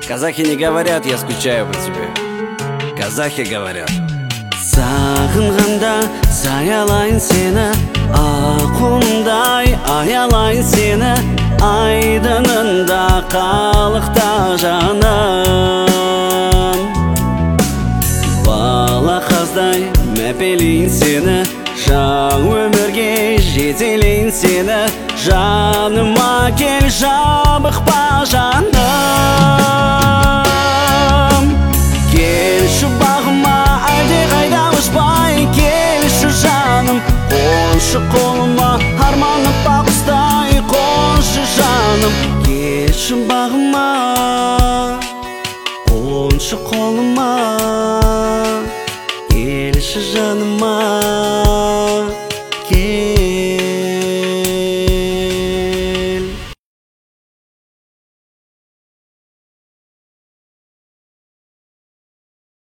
Казахи не говорят «я скучаю по тебе». Казахи говорят: сағынғанда саялайын сені, аққуымдай аялайын сені, айдынында қалықта жаным. Балақаздай мәпелейін сені, жан өмірге жетелейін сені, жаныма кел жабықпа жаным. Келші бағыма әлде қайда ұшпай, келші жаным, қоншы қолыма арманы бақыстай, қоншы жаным. Келші бағыма, қоншы қолыма, келші жаным.